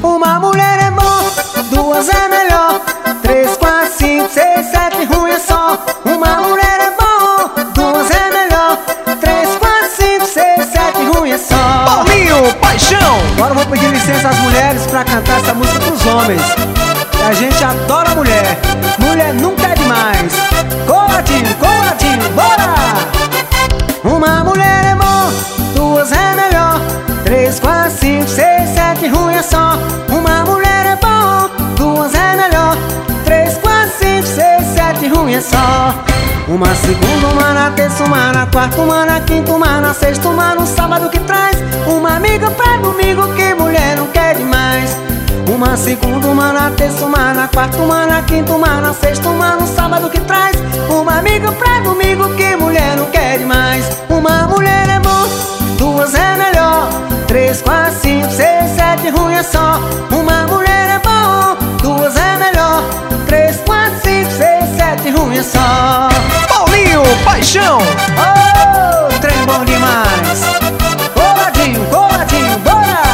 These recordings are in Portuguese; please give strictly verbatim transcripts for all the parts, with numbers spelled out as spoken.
Uma mulher é bom, duas é melhor, três, quatro, cinco, seis, sete, ruim é só. Uma mulher é bom, duas é melhor, três, quatro, cinco, seis, sete, ruim é só. Paulinho Paixão. Agora eu vou pedir licença às mulheres pra cantar essa música pros homens. A gente adora mulher, mulher nunca é demais. Coladinho, coladinho, bora! Uma mulher é bom, duas é melhor, três, quatro, cinco, seis, sete, ruim é só. Uma mulher é bom, duas é melhor, três, quatro, cinco, seis, sete, ruim é só. Uma segunda, uma na terça, uma na quarta, uma na quinta, uma na sexta, uma no sábado que traz uma amiga pra domingo, que mulher não quer demais. Uma segunda, uma na terça, uma na quarta, uma na quinta, uma na sexta, uma no sábado que traz uma amiga pra domingo, que mulher não quer demais. Uma mulher é bom, duas é melhor, três, quatro, cinco, seis, sete, ruim é só. Uma mulher é bom, duas é melhor, três, quatro, cinco, seis, sete, ruim é só. Paulinho Paixão. Oh, trem bom demais. Coladinho, coladinho, bora!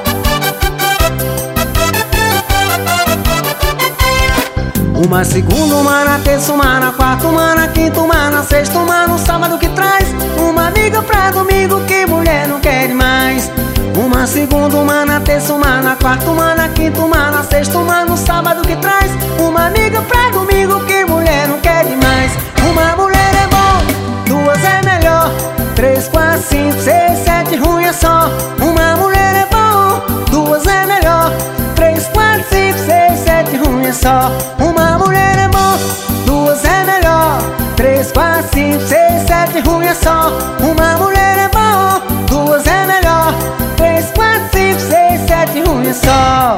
Uma segunda, uma na terça, uma na quarta, uma na quinta, uma na sexta, uma no sábado que traz uma amiga pra domingo, que mulher não quer demais. Uma segunda, uma na terça, uma na quarta, uma na quinta, uma na sexta, uma no sábado que traz uma amiga pra domingo, que mulher não quer demais. Uma mulher é bom, duas é melhor, três, quatro, cinco, seis, sete, ruim é só. Uma mulher é bom, duas é melhor, três, quatro, cinco, seis, sete, ruim é só. Uma mulher é bom, duas é melhor, três, quatro, cinco, seis, sete, ruim é só. Uma mulher é bom, duas é melhor, três, quatro, cinco, seis, sete, ruim é só.